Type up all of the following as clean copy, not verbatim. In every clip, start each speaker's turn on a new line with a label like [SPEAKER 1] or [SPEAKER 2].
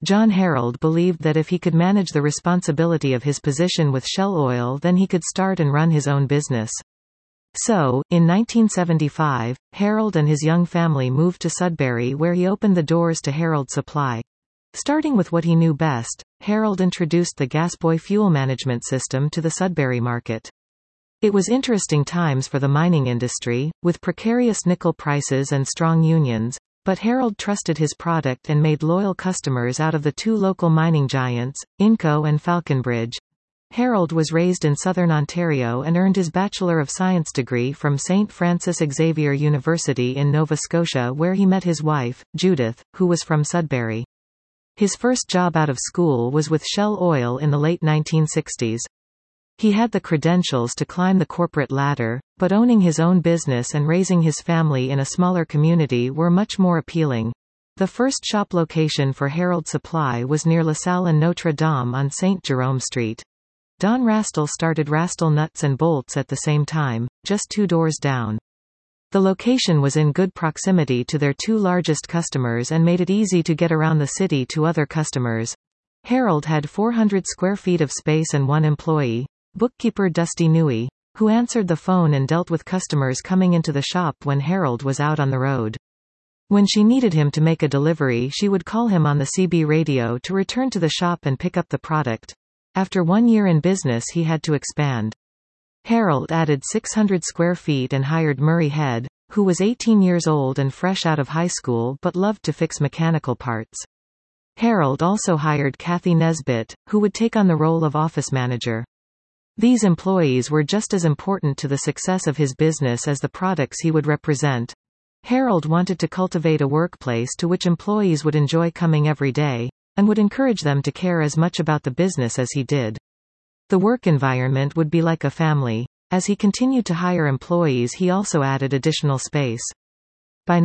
[SPEAKER 1] John Harold believed that if he could manage the responsibility of his position with Shell Oil, then he could start and run his own business. So, in 1975, Harold and his young family moved to Sudbury, where he opened the doors to Harold Supply. Starting with what he knew best, Harold introduced the Gasboy fuel management system to the Sudbury market. It was interesting times for the mining industry, with precarious nickel prices and strong unions, but Harold trusted his product and made loyal customers out of the two local mining giants, Inco and Falconbridge. Harold was raised in southern Ontario and earned his Bachelor of Science degree from St. Francis Xavier University in Nova Scotia, where he met his wife, Judith, who was from Sudbury. His first job out of school was with Shell Oil in the late 1960s. He had the credentials to climb the corporate ladder, but owning his own business and raising his family in a smaller community were much more appealing. The first shop location for Harold Supply was near LaSalle and Notre Dame on St. Jerome Street. Don Rastel started Rastel Nuts and Bolts at the same time, just 2 doors down. The location was in good proximity to their 2 largest customers and made it easy to get around the city to other customers. Harold had 400 square feet of space and 1 employee, bookkeeper Dusty Newey, who answered the phone and dealt with customers coming into the shop when Harold was out on the road. When she needed him to make a delivery, she would call him on the CB radio to return to the shop and pick up the product. After 1 year in business, he had to expand. Harold added 600 square feet and hired Murray Head, who was 18 years old and fresh out of high school but loved to fix mechanical parts. Harold also hired Kathy Nesbitt, who would take on the role of office manager. These employees were just as important to the success of his business as the products he would represent. Harold wanted to cultivate a workplace to which employees would enjoy coming every day, and would encourage them to care as much about the business as he did. The work environment would be like a family. As he continued to hire employees, he also added additional space. By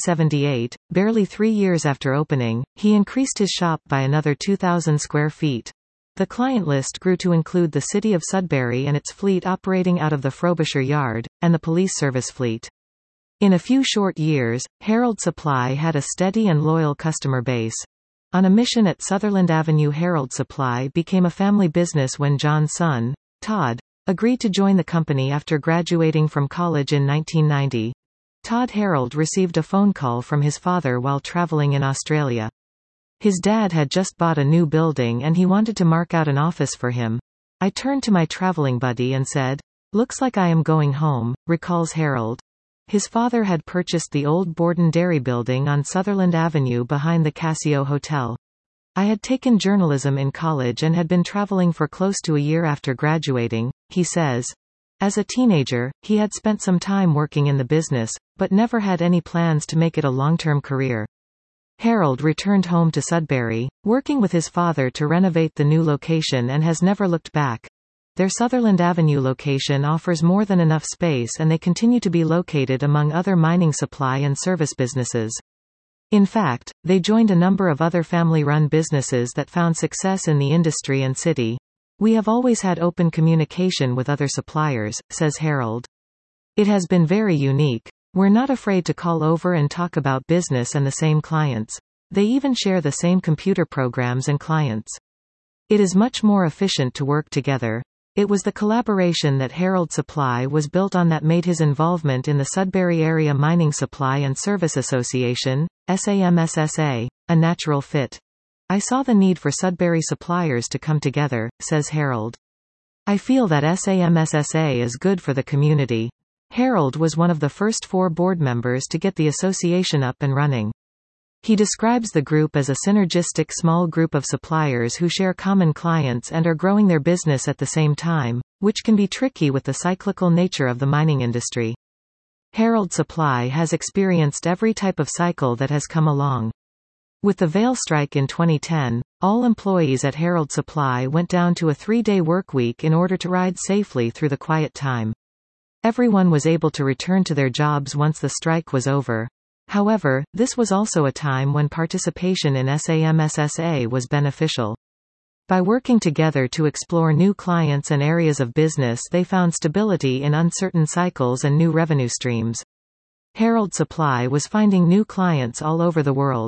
[SPEAKER 1] 1978, barely 3 years after opening, he increased his shop by another 2,000 square feet. The client list grew to include the city of Sudbury and its fleet operating out of the Frobisher Yard, and the police service fleet. In a few short years, Harold Supply had a steady and loyal customer base. On a mission at Sutherland Avenue, Harold Supply became a family business when John's son, Todd, agreed to join the company after graduating from college in 1990. Todd Harold received a phone call from his father while traveling in Australia. His dad had just bought a new building and he wanted to mark out an office for him. I turned to my traveling buddy and said, "Looks like I am going home," recalls Harold. His father had purchased the old Borden Dairy building on Sutherland Avenue behind the Casio Hotel. I had taken journalism in college and had been traveling for close to a year after graduating, he says. As a teenager, he had spent some time working in the business, but never had any plans to make it a long-term career. Harold returned home to Sudbury, working with his father to renovate the new location, and has never looked back. Their Sutherland Avenue location offers more than enough space, and they continue to be located among other mining supply and service businesses. In fact, they joined a number of other family-run businesses that found success in the industry and city. "We have always had open communication with other suppliers," says Harold. "It has been very unique. We're not afraid to call over and talk about business and the same clients. They even share the same computer programs and clients. It is much more efficient to work together." It was the collaboration that Harold Supply was built on that made his involvement in the Sudbury Area Mining Supply and Service Association, SAMSSA, a natural fit. "I saw the need for Sudbury suppliers to come together," says Harold. "I feel that SAMSSA is good for the community." Harold was one of the first 4 board members to get the association up and running. He describes the group as a synergistic small group of suppliers who share common clients and are growing their business at the same time, which can be tricky with the cyclical nature of the mining industry. Harold Supply has experienced every type of cycle that has come along. With the Vail strike in 2010, all employees at Harold Supply went down to a 3-day workweek in order to ride safely through the quiet time. Everyone was able to return to their jobs once the strike was over. However, this was also a time when participation in SAMSSA was beneficial. By working together to explore new clients and areas of business, they found stability in uncertain cycles and new revenue streams. Harold Supply was finding new clients all over the world.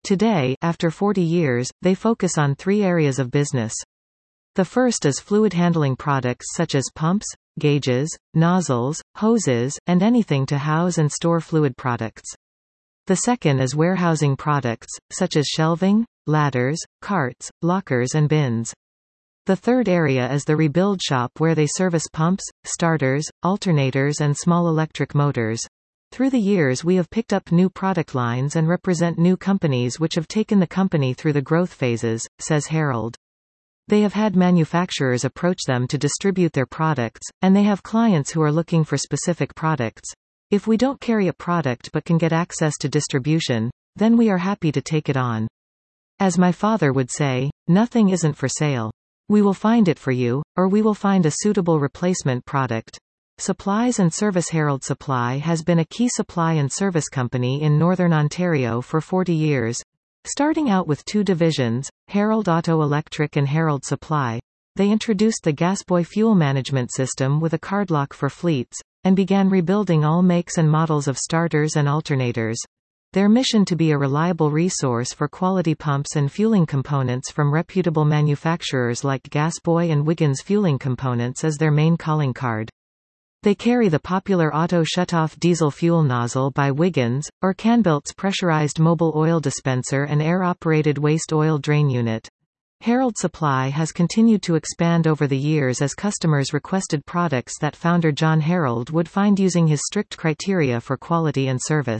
[SPEAKER 1] Today, after 40 years, they focus on 3 areas of business. The first is fluid handling products such as pumps, gauges, nozzles, hoses, and anything to house and store fluid products. The second is warehousing products, such as shelving, ladders, carts, lockers and bins. The third area is the rebuild shop where they service pumps, starters, alternators and small electric motors. Through the years we have picked up new product lines and represent new companies which have taken the company through the growth phases, says Harold. They have had manufacturers approach them to distribute their products, and they have clients who are looking for specific products. If we don't carry a product but can get access to distribution, then we are happy to take it on. As my father would say, nothing isn't for sale. We will find it for you, or we will find a suitable replacement product. Supplies and Service. Harold Supply has been a key supply and service company in Northern Ontario for 40 years. Starting out with 2 divisions, Harold Auto Electric and Harold Supply, they introduced the Gasboy fuel management system with a card lock for fleets, and began rebuilding all makes and models of starters and alternators. Their mission to be a reliable resource for quality pumps and fueling components from reputable manufacturers like Gasboy and Wiggins Fueling Components is their main calling card. They carry the popular auto shutoff diesel fuel nozzle by Wiggins, or Canbelt's pressurized mobile oil dispenser and air-operated waste oil drain unit. Harold Supply has continued to expand over the years as customers requested products that founder John Harold would find using his strict criteria for quality and service.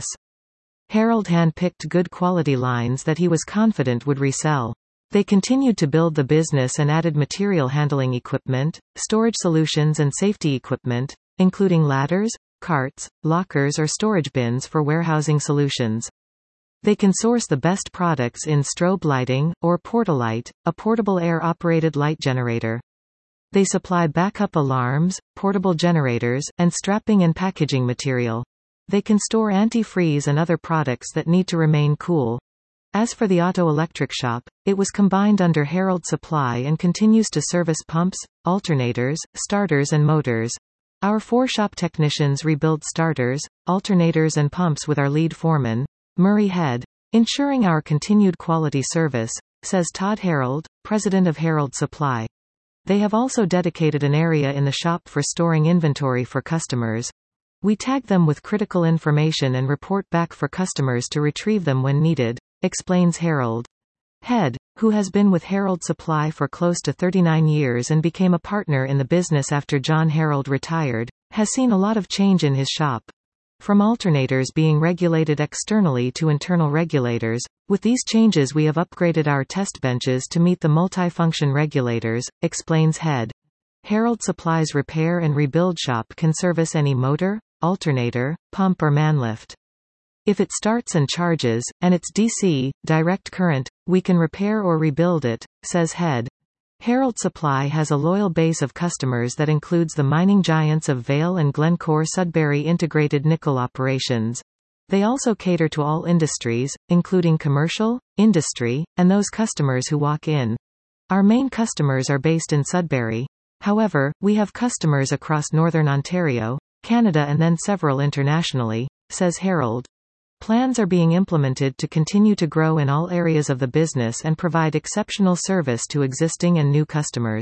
[SPEAKER 1] Harold hand-picked good quality lines that he was confident would resell. They continued to build the business and added material handling equipment, storage solutions and safety equipment, including ladders, carts, lockers or storage bins for warehousing solutions. They can source the best products in strobe lighting, or Portalight, a portable air-operated light generator. They supply backup alarms, portable generators, and strapping and packaging material. They can store antifreeze and other products that need to remain cool. As for the Auto Electric shop, it was combined under Harold Supply and continues to service pumps, alternators, starters and motors. Our 4 shop technicians rebuild starters, alternators and pumps with our lead foreman, Murray Head, ensuring our continued quality service, says Todd Harold, president of Harold Supply. They have also dedicated an area in the shop for storing inventory for customers. We tag them with critical information and report back for customers to retrieve them when needed, explains Harold. Head, who has been with Harold Supply for close to 39 years and became a partner in the business after John Harold retired, has seen a lot of change in his shop. From alternators being regulated externally to internal regulators, with these changes we have upgraded our test benches to meet the multifunction regulators, explains Head. Harold Supply's repair and rebuild shop can service any motor, alternator, pump or manlift. If it starts and charges, and it's DC, direct current, we can repair or rebuild it, says Head. Harold Supply has a loyal base of customers that includes the mining giants of Vail and Glencore Sudbury integrated nickel operations. They also cater to all industries, including commercial, industry, and those customers who walk in. Our main customers are based in Sudbury. However, we have customers across Northern Ontario, Canada and then several internationally, says Harold. Plans are being implemented to continue to grow in all areas of the business and provide exceptional service to existing and new customers.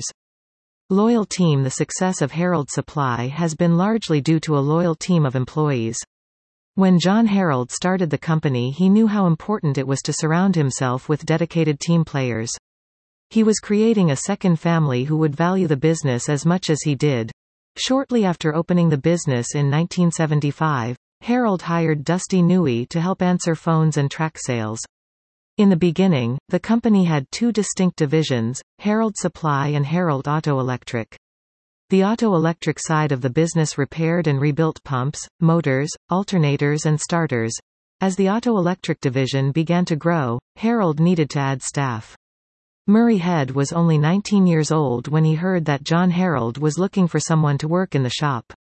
[SPEAKER 1] Loyal team. The success of Harold Supply has been largely due to a loyal team of employees. When John Harold started the company, he knew how important it was to surround himself with dedicated team players. He was creating a second family who would value the business as much as he did. Shortly after opening the business in 1975, Harold hired Dusty Newey to help answer phones and track sales. In the beginning, the company had 2 distinct divisions, Harold Supply and Harold Auto Electric. The Auto Electric side of the business repaired and rebuilt pumps, motors, alternators and starters. As the Auto Electric division began to grow, Harold needed to add staff. Murray Head was only 19 years old when he heard that John Harold was looking for someone to work in the shop.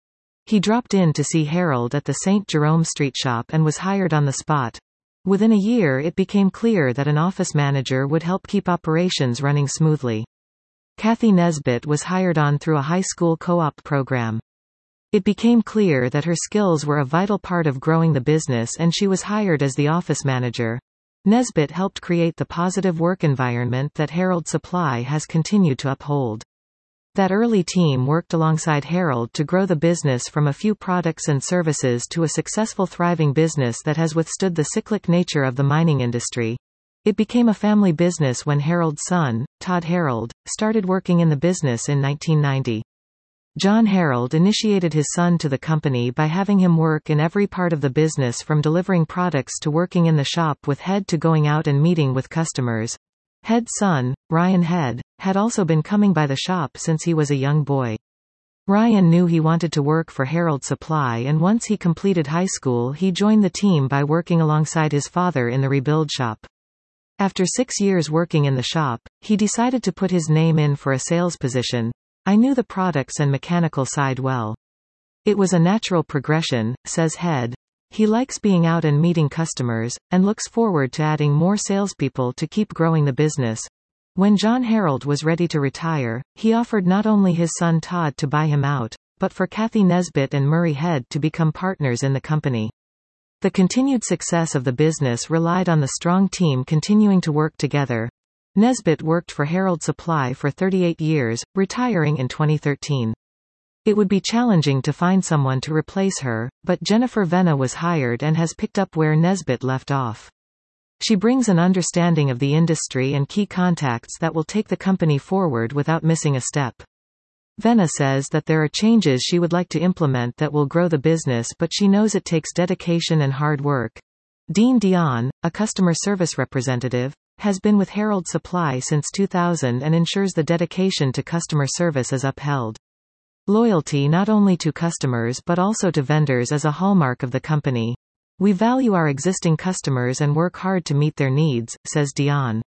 [SPEAKER 1] He dropped in to see Harold at the St. Jerome Street shop and was hired on the spot. Within a year it became clear that an office manager would help keep operations running smoothly. Kathy Nesbitt was hired on through a high school co-op program. It became clear that her skills were a vital part of growing the business and she was hired as the office manager. Nesbitt helped create the positive work environment that Harold Supply has continued to uphold. That early team worked alongside Harold to grow the business from a few products and services to a successful thriving business that has withstood the cyclic nature of the mining industry. It became a family business when Harold's son, Todd Harold, started working in the business in 1990. John Harold initiated his son to the company by having him work in every part of the business, from delivering products to working in the shop with Head to going out and meeting with customers. Head's son, Ryan Head, had also been coming by the shop since he was a young boy. Ryan knew he wanted to work for Harold Supply, and once he completed high school he joined the team by working alongside his father in the rebuild shop. After 6 years working in the shop, he decided to put his name in for a sales position. I knew the products and mechanical side well. It was a natural progression, says Head. He likes being out and meeting customers, and looks forward to adding more salespeople to keep growing the business. When John Harold was ready to retire, he offered not only his son Todd to buy him out, but for Kathy Nesbitt and Murray Head to become partners in the company. The continued success of the business relied on the strong team continuing to work together. Nesbitt worked for Harold Supply for 38 years, retiring in 2013. It would be challenging to find someone to replace her, but Jennifer Venna was hired and has picked up where Nesbitt left off. She brings an understanding of the industry and key contacts that will take the company forward without missing a step. Venna says that there are changes she would like to implement that will grow the business, but she knows it takes dedication and hard work. Dean Dion, a customer service representative, has been with Harold Supply since 2000 and ensures the dedication to customer service is upheld. Loyalty not only to customers but also to vendors is a hallmark of the company. We value our existing customers and work hard to meet their needs, says Dion.